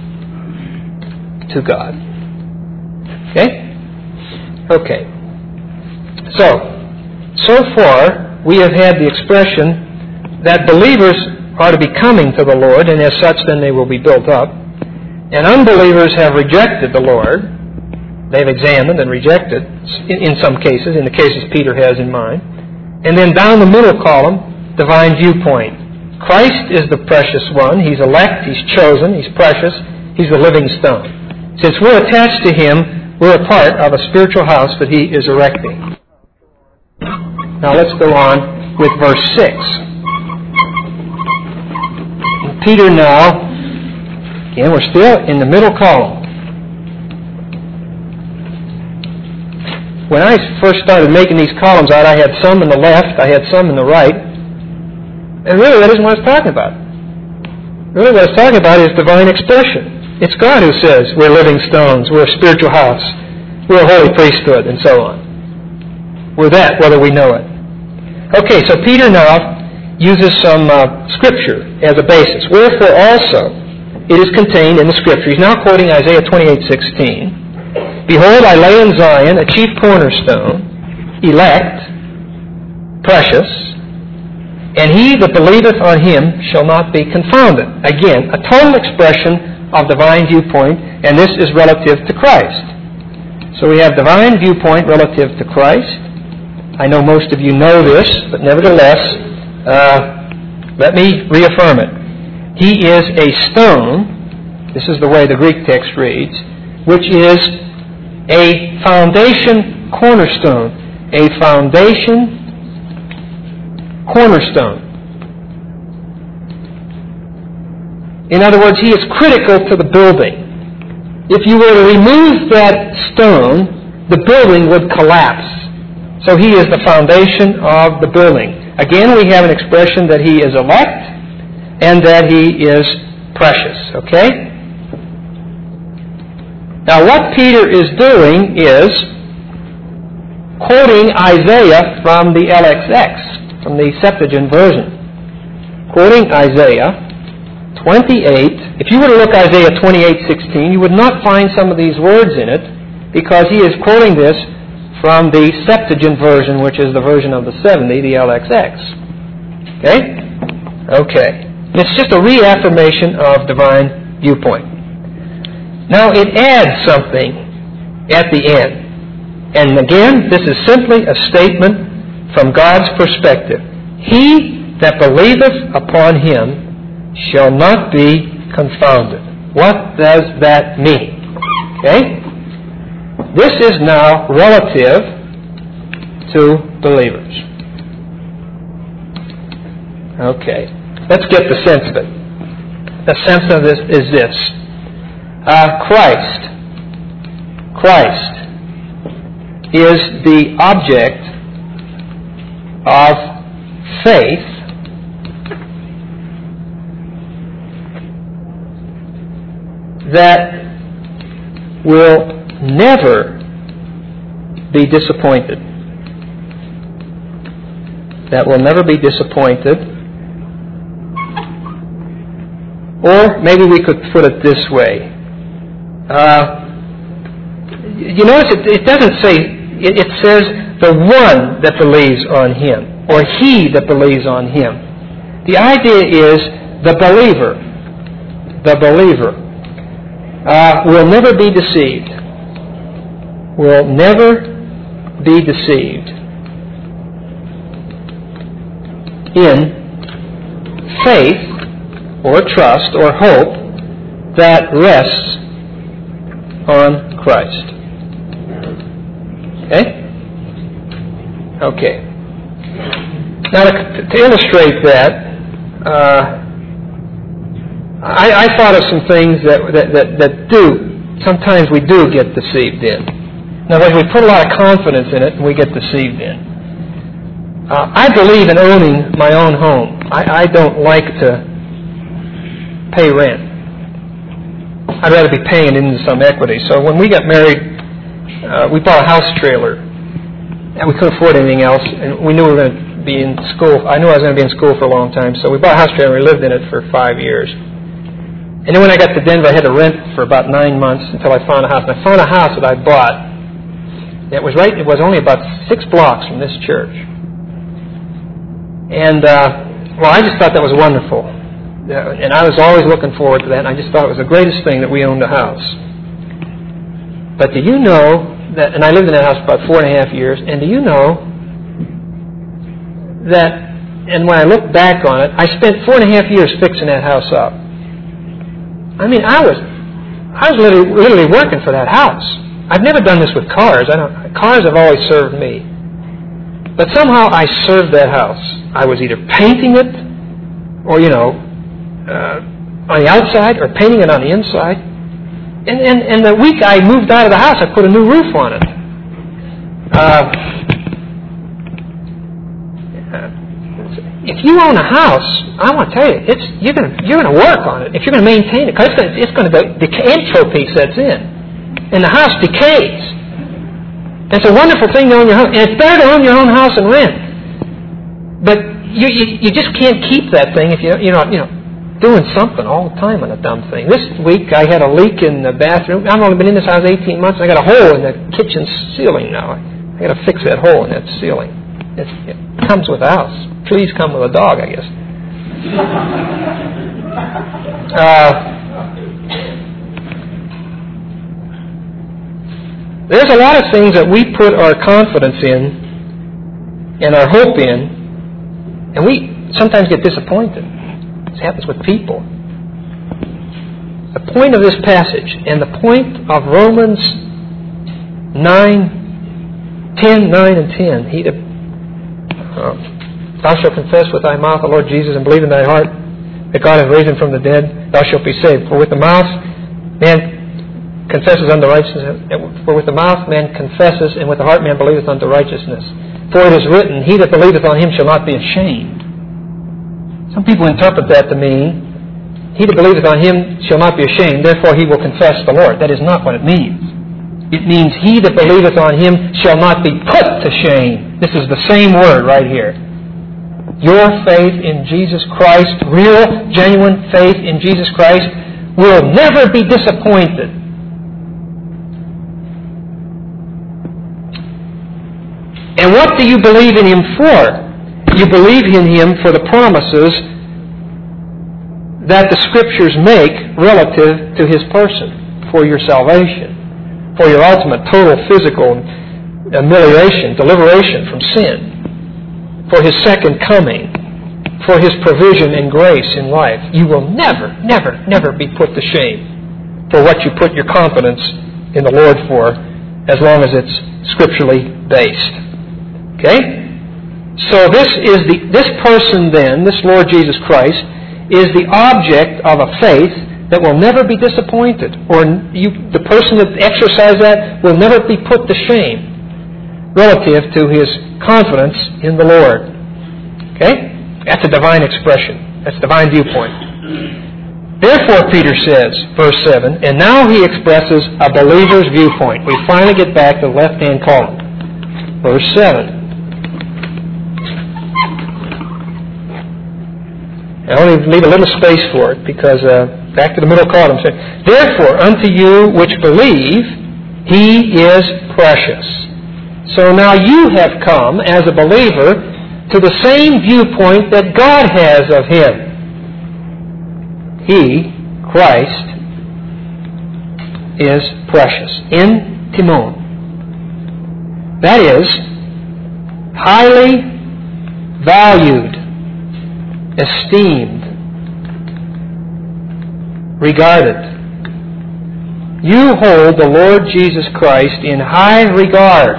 to God. Okay? Okay. So, so far, we have had the expression that believers are to be coming to the Lord, and as such, then they will be built up. And unbelievers have rejected the Lord. They've examined and rejected, in some cases, in the cases Peter has in mind. And then down the middle column, divine viewpoint. Christ is the precious one. He's elect, He's chosen, He's precious, He's the living stone. Since we're attached to Him, we're a part of a spiritual house that He is erecting. Now let's go on with verse six. Peter now, again, we're still in the middle column. When I first started making these columns out, I had some in the left, I had some in the right. And really, that isn't what I was talking about. Really, what I was talking about is divine expression. It's God who says, we're living stones, we're a spiritual house, we're a holy priesthood, and so on. We're that, whether we know it. Okay, so Peter now uses some uh, Scripture as a basis. Wherefore also it is contained in the Scripture. He's now quoting Isaiah twenty-eight sixteen. Behold, I lay in Zion a chief cornerstone, elect, precious, and he that believeth on him shall not be confounded. Again, a total expression of divine viewpoint, and this is relative to Christ. So we have divine viewpoint relative to Christ. I know most of you know this, but nevertheless, uh, let me reaffirm it. He is a stone, this is the way the Greek text reads, which is a foundation cornerstone. A foundation cornerstone. In other words, he is critical to the building. If you were to remove that stone, the building would collapse. So he is the foundation of the building. Again, we have an expression that he is elect and that he is precious. Okay? Now, what Peter is doing is quoting Isaiah from the L X X, from the Septuagint version. Quoting Isaiah twenty-eight. If you were to look at Isaiah twenty-eight sixteen, you would not find some of these words in it because he is quoting this from the Septuagint version, which is the version of the seventy, the L X X. Okay? Okay. It's just a reaffirmation of divine viewpoint. Now, it adds something at the end. And again, this is simply a statement from God's perspective. He that believeth upon Him shall not be confounded. What does that mean? Okay? This is now relative to believers. Okay. Let's get the sense of it. The sense of this is this. Uh, Christ. Christ is the object of faith that will never be disappointed. That will never be disappointed. Or maybe we could put it this way. Uh, you notice it, it doesn't say, it, it says the one that believes on Him, or he that believes on Him. The idea is the believer, the believer, uh, will never be deceived. Will never be deceived in faith or trust or hope that rests on Christ. Okay? Okay. Now, to, to illustrate that, uh, I, I thought of some things that, that, that, that do, sometimes we do get deceived in. In other words, we put a lot of confidence in it and we get deceived in. Uh, I believe in owning my own home. I, I don't like to pay rent. I'd rather be paying it into some equity. So when we got married, uh, we bought a house trailer. And we couldn't afford anything else. And we knew we were going to be in school. I knew I was going to be in school for a long time. So we bought a house trailer and we lived in it for five years. And then when I got to Denver, I had to rent for about nine months until I found a house. And I found a house that I bought. It was right. It was only about six blocks from this church. And, uh, well, I just thought that was wonderful. And I was always looking forward to that, and I just thought it was the greatest thing that we owned a house. But do you know that, and I lived in that house for about four and a half years, and do you know that, and when I look back on it, I spent four and a half years fixing that house up. I mean, I was, I was literally, literally working for that house. I've never done this with cars. I don't, cars have always served me. But somehow I served that house. I was either painting it, or, you know, Uh, on the outside or painting it on the inside. And, and, and the week I moved out of the house, I put a new roof on it. Uh, if you own a house, I want to tell you, it's you're going to you're going to work on it. If you're going to maintain it, because it's going to, it's going to go, the entropy sets in, and the house decays. It's a wonderful thing to own your house, and it's better to own your own house and rent. But you you, you just can't keep that thing if you you know you know. doing something all the time on a dumb thing. This week I had a leak in the bathroom. I've only been in this house eighteen months. I got a hole in the kitchen ceiling now. I got to fix that hole in that ceiling. It's, it comes with a house. Trees come with a dog, I guess. uh, there's a lot of things that we put our confidence in and our hope in, and we sometimes get disappointed. This happens with people. The point of this passage and the point of Romans nine, ten, nine, and ten. He that, uh, thou shalt confess with thy mouth the Lord Jesus and believe in thy heart that God hath raised him from the dead, thou shalt be saved. For with the mouth man confesses unto righteousness, for with the mouth man confesses, and with the heart man believeth unto righteousness. For it is written, he that believeth on him shall not be ashamed. Some people interpret that to mean, he that believeth on him shall not be ashamed, therefore he will confess the Lord. That is not what it means. It means he that believeth on him shall not be put to shame. This is the same word right here. Your faith in Jesus Christ, real, genuine faith in Jesus Christ, will never be disappointed. And what do you believe in him for? You believe in him for the promises that the Scriptures make relative to his person, for your salvation, for your ultimate total physical amelioration, deliberation from sin, for His second coming, for His provision and grace in life. You will never, never, never be put to shame for what you put your confidence in the Lord for, as long as it's scripturally based. Okay? So this is the this person then, this Lord Jesus Christ, is the object of a faith that will never be disappointed, or you, the person that exercises that will never be put to shame relative to his confidence in the Lord. Okay? That's a divine expression. That's a divine viewpoint. Therefore, Peter says, verse seven, and now he expresses a believer's viewpoint. We finally get back to the left-hand column. Verse seven. I only leave a little space for it because uh, back to the middle column. Therefore, unto you which believe, He is precious. So now you have come, as a believer, to the same viewpoint that God has of Him. He, Christ, is precious. In Timon. That is, highly valued, esteemed, regarded. You hold the Lord Jesus Christ in high regard.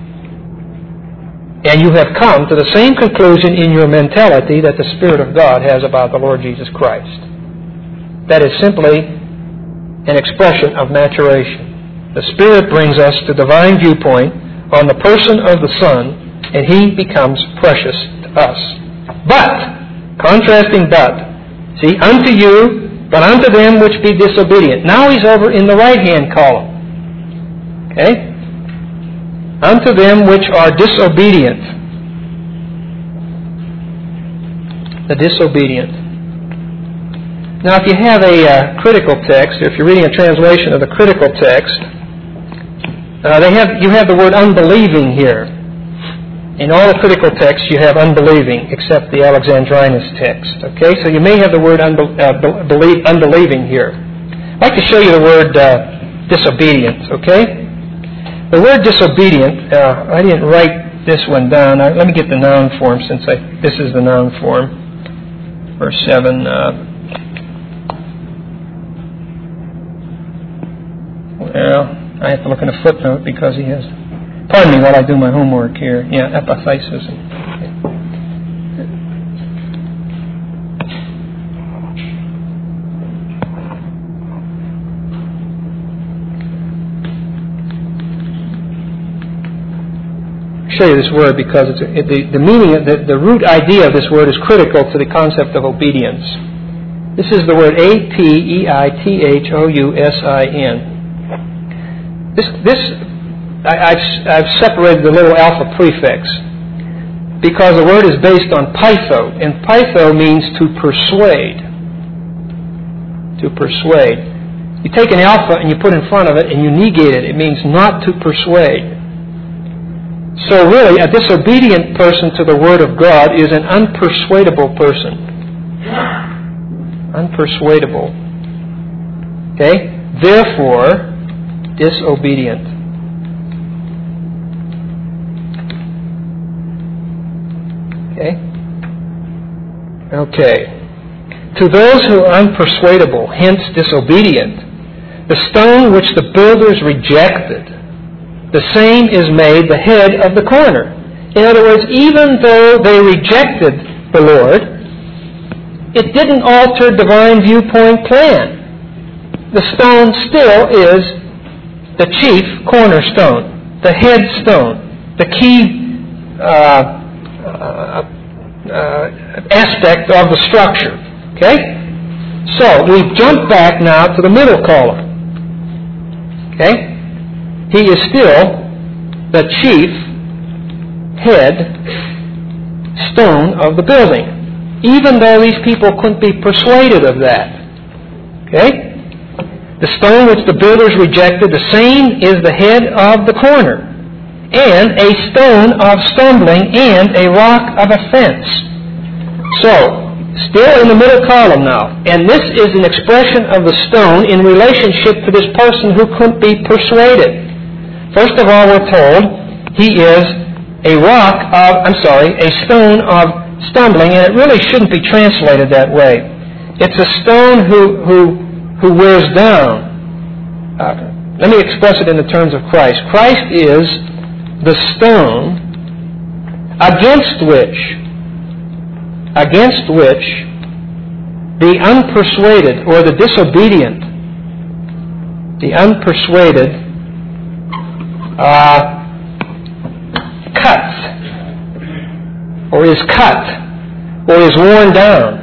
And you have come to the same conclusion in your mentality that the Spirit of God has about the Lord Jesus Christ. That is simply an expression of maturation. The Spirit brings us to divine viewpoint on the person of the Son, and He becomes precious to us. But, contrasting but, see, unto you, but unto them which be disobedient. Now he's over in the right-hand column. Okay? Unto them which are disobedient. The disobedient. Now, if you have a uh, critical text, or if you're reading a translation of the critical text, uh, they have you have the word unbelieving here. In all the critical texts, you have unbelieving, except the Alexandrinus text. Okay, so you may have the word unbe- uh, believe, unbelieving here. I'd like to show you the word uh, disobedient. Okay, the word disobedient. Uh, I didn't write this one down. I, let me get the noun form, since I, this is the noun form. Verse seven. Uh, well, I have to look in a footnote because he has. Pardon me while I do my homework here. Yeah, epiphysis. I'll show you this word because it's a, it, the, the meaning, of the, the root idea of this word is critical to the concept of obedience. This is the word A P E I T H O U S I N. This, this I, I've, I've separated the little alpha prefix because the word is based on pytho, and pytho means to persuade. To persuade. You take an alpha and you put in front of it and you negate it. It means not to persuade. So really, a disobedient person to the Word of God is an unpersuadable person. Unpersuadable. Okay? Therefore, disobedient. Okay? Okay. To those who are unpersuadable, hence disobedient, the stone which the builders rejected, the same is made the head of the corner. In other words, even though they rejected the Lord, it didn't alter divine viewpoint plan. The stone still is the chief cornerstone, the headstone, the key uh, uh, uh, aspect of the structure. Okay? So, we've jumped back now to the middle column. Okay? He is still the chief head stone of the building, even though these people couldn't be persuaded of that. Okay? The stone which the builders rejected, the same is the head of the corner, and a stone of stumbling and a rock of offense. So, still in the middle column now, and this is an expression of the stone in relationship to this person who couldn't be persuaded. First of all, we're told, He is a rock of, I'm sorry, a stone of stumbling, and it really shouldn't be translated that way. It's a stone who, who, who wears down. Uh, let me express it in the terms of Christ. Christ is the stone against which, against which the unpersuaded or the disobedient, the unpersuaded uh, cuts or is cut or is worn down.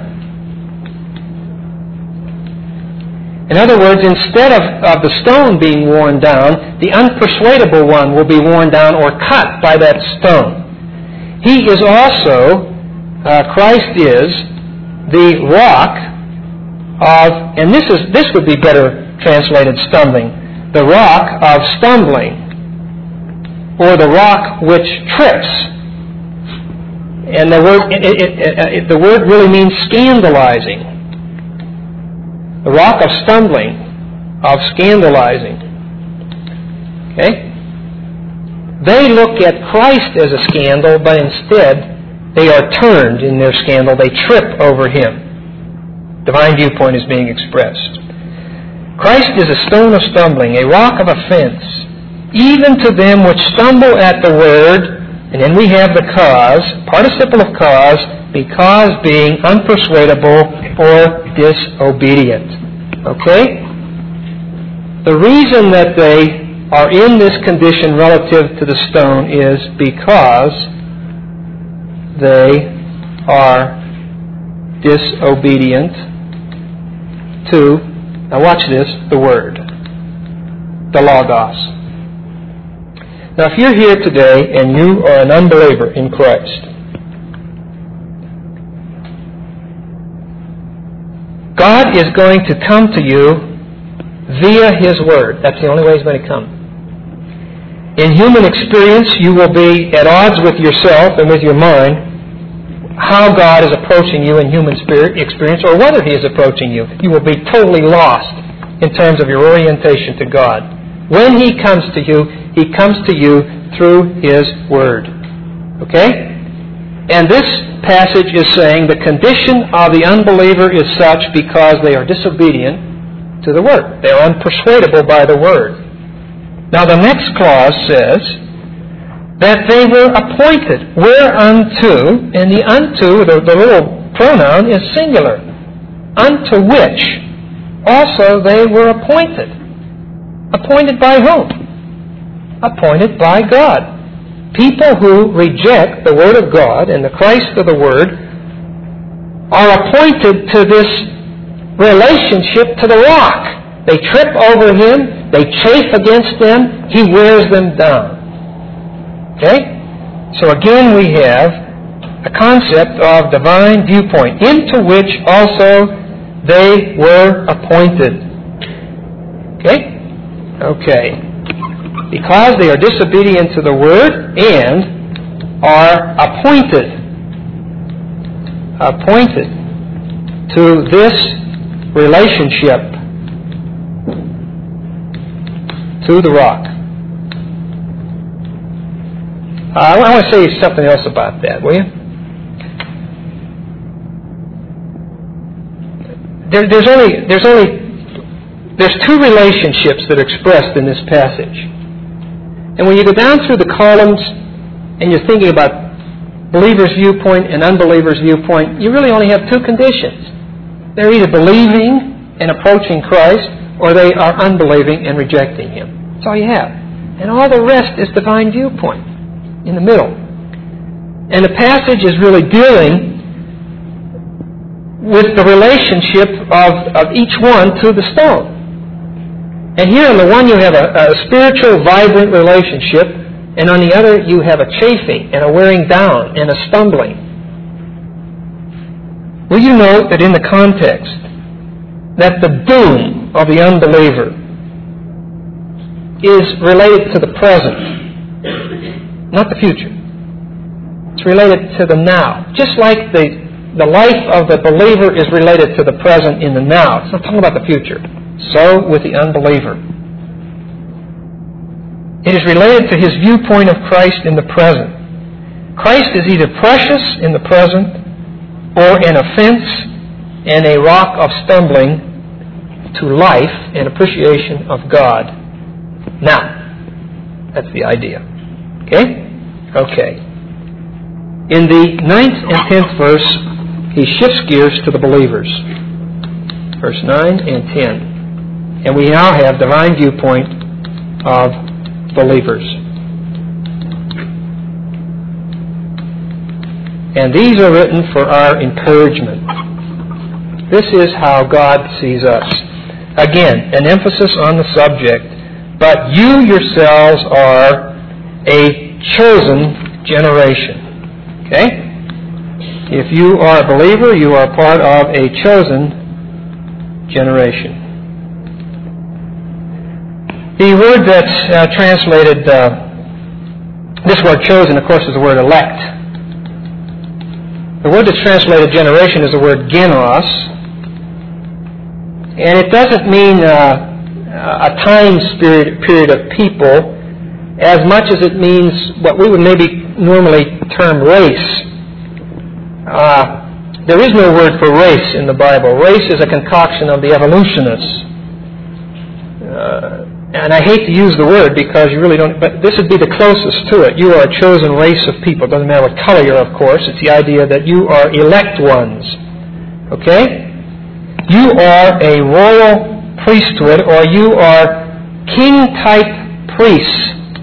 In other words, instead of, of the stone being worn down, the unpersuadable one will be worn down or cut by that stone. He is also, uh, Christ is, the rock of, and this is this would be better translated stumbling, the rock of stumbling, or the rock which trips. And the word, it, it, it, it, the word really means scandalizing. The rock of stumbling, of scandalizing. Okay? They look at Christ as a scandal, but instead they are turned in their scandal. They trip over Him. Divine viewpoint is being expressed. Christ is a stone of stumbling, a rock of offense, even to them which stumble at the word, and then we have the cause, participle of cause, because being unpersuadable or disobedient. Okay? The reason that they are in this condition relative to the stone is because they are disobedient to, now watch this, the Word, the Logos. Now if you're here today and you are an unbeliever in Christ, God is going to come to you via His Word. That's the only way He's going to come. In human experience, you will be at odds with yourself and with your mind how God is approaching you in human spirit experience, or whether He is approaching you. You will be totally lost in terms of your orientation to God. When He comes to you, He comes to you through His Word. Okay? And this passage is saying the condition of the unbeliever is such because they are disobedient to the Word. They are unpersuadable by the Word. Now the next clause says that they were appointed. Whereunto, and the unto, the, the little pronoun is singular. Unto which also they were appointed. Appointed by whom? Appointed by God. People who reject the Word of God and the Christ of the Word are appointed to this relationship to the rock. They trip over Him, they chafe against them, He wears them down. Okay? So again we have a concept of divine viewpoint, into which also they were appointed. Okay? Okay. Because they are disobedient to the Word and are appointed, appointed to this relationship to the rock. Uh, I want to say something else about that, will you? There, there's only there's only there's two relationships that are expressed in this passage. And when you go down through the columns and you're thinking about believer's viewpoint and unbeliever's viewpoint, you really only have two conditions. They're either believing and approaching Christ, or they are unbelieving and rejecting Him. That's all you have. And all the rest is divine viewpoint in the middle. And the passage is really dealing with the relationship of, of each one to the stone. And here on the one you have a, a spiritual, vibrant relationship, and on the other you have a chafing and a wearing down and a stumbling. Will you note that in the context that the doom of the unbeliever is related to the present, not the future. It's related to the now. Just like the, the life of the believer is related to the present in the now. It's not talking about the future. So with the unbeliever. It is related to his viewpoint of Christ in the present. Christ is either precious in the present or an offense and a rock of stumbling to life and appreciation of God. Now, that's the idea. Okay? Okay. In the ninth and tenth verse, he shifts gears to the believers. Verse nine and ten. And we now have divine viewpoint of believers. And these are written for our encouragement. This is how God sees us. Again, an emphasis on the subject. But you yourselves are a chosen generation. Okay? If you are a believer, you are part of a chosen generation. The word that's uh, translated, uh, this word chosen, of course, is the word elect. The word that's translated generation is the word genos. And it doesn't mean uh, a time period, period of people as much as it means what we would maybe normally term race. Uh, there is no word for race in the Bible. Race is a concoction of the evolutionists. Uh, and I hate to use the word because you really don't, but this would be the closest to it. You are a chosen race of people. It doesn't matter what color you're, of course. It's the idea that you are elect ones. Okay? You are a royal priesthood, or you are king-type priests.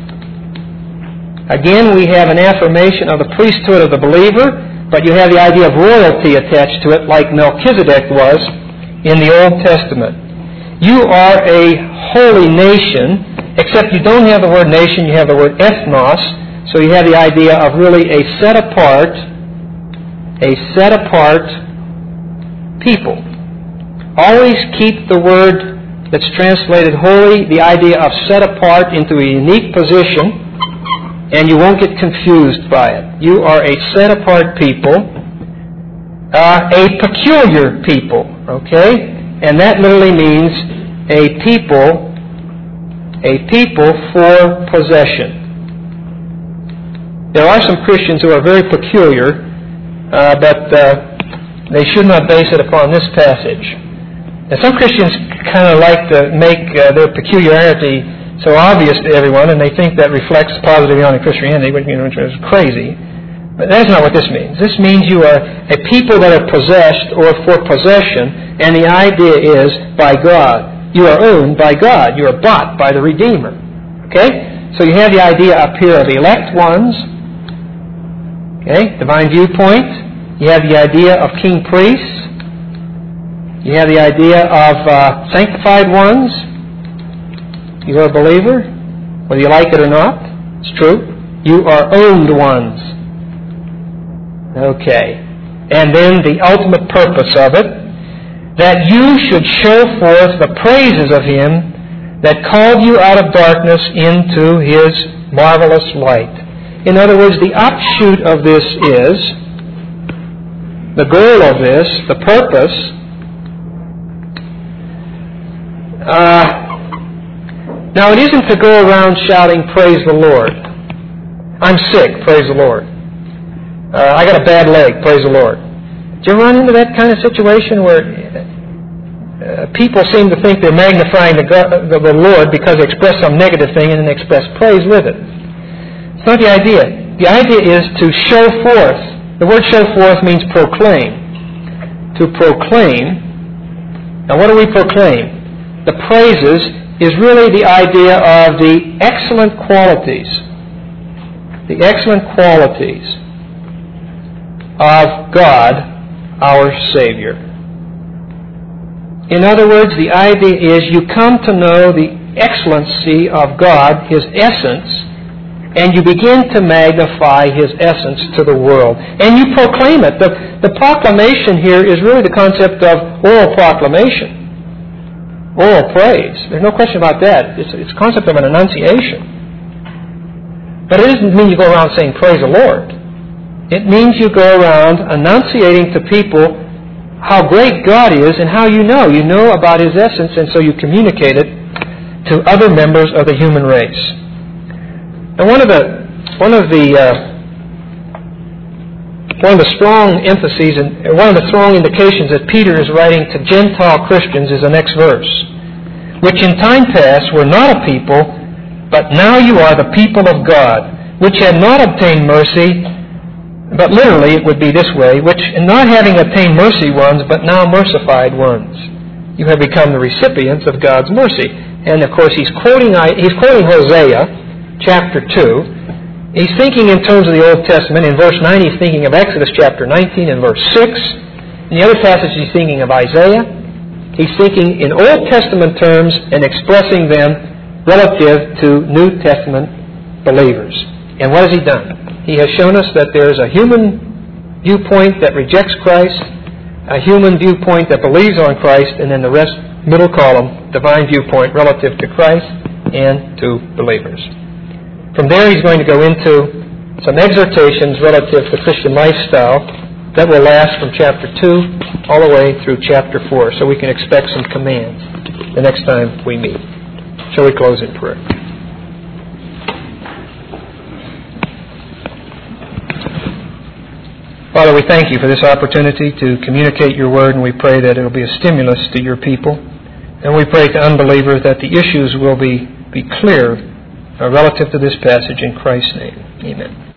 Again, we have an affirmation of the priesthood of the believer, but you have the idea of royalty attached to it, like Melchizedek was in the Old Testament. You are a holy nation, except you don't have the word nation, you have the word ethnos, so you have the idea of really a set-apart, a set-apart people. Always keep the word that's translated holy, the idea of set apart into a unique position, and you won't get confused by it. You are a set apart people, uh, a peculiar people, okay? And that literally means a people, a people for possession. There are some Christians who are very peculiar, uh, but uh, they should not base it upon this passage. Now, some Christians kind of like to make uh, their peculiarity so obvious to everyone, and they think that reflects positively on Christianity, which is crazy. But that's not what this means. This means you are a people that are possessed or for possession, and the idea is by God. You are owned by God. You are bought by the Redeemer. Okay? So you have the idea up here of elect ones. Okay? Divine viewpoint. You have the idea of king priests. You have the idea of uh, sanctified ones. You are a believer, whether you like it or not. It's true. You are owned ones. Okay. And then the ultimate purpose of it, that you should show forth the praises of Him that called you out of darkness into His marvelous light. In other words, the offshoot of this is, the goal of this, the purpose, Uh, now, it isn't to go around shouting, praise the Lord. I'm sick, praise the Lord. Uh, I got a bad leg, praise the Lord. Do you run into that kind of situation where uh, people seem to think they're magnifying the, God, the, the Lord because they express some negative thing and then express praise with it? It's not the idea. The idea is to show forth. The word show forth means proclaim. To proclaim. Now, what do we proclaim? The praises is really the idea of the excellent qualities, the excellent qualities of God, our Savior. In other words, the idea is you come to know the excellency of God, His essence, and you begin to magnify His essence to the world. And you proclaim it. The, the proclamation here is really the concept of oral proclamation. Oral praise. There's no question about that. It's, it's a concept of an enunciation. But it doesn't mean you go around saying, praise the Lord. It means you go around enunciating to people how great God is and how you know. You know about His essence, and so you communicate it to other members of the human race. And one of the one of the uh, one of the strong emphases and one of the strong indications that Peter is writing to Gentile Christians is the next verse, which in time past were not a people, but now you are the people of God, which had not obtained mercy, but literally it would be this way, which not having obtained mercy ones, but now mercified ones. You have become the recipients of God's mercy. And of course he's quoting he's quoting Hosea chapter two. He's thinking in terms of the Old Testament. In verse nine, he's thinking of Exodus chapter nineteen and verse six. In the other passage, he's thinking of Isaiah. He's thinking in Old Testament terms and expressing them relative to New Testament believers. And what has he done? He has shown us that there is a human viewpoint that rejects Christ, a human viewpoint that believes on Christ, and then the rest, middle column, divine viewpoint relative to Christ and to believers. From there, he's going to go into some exhortations relative to Christian lifestyle that will last from chapter two all the way through chapter four, so we can expect some commands the next time we meet. Shall we close in prayer? Father, we thank you for this opportunity to communicate your word, and we pray that it will be a stimulus to your people. And we pray to unbelievers that the issues will be, be clear Uh, relative to this passage in Christ's name. Amen.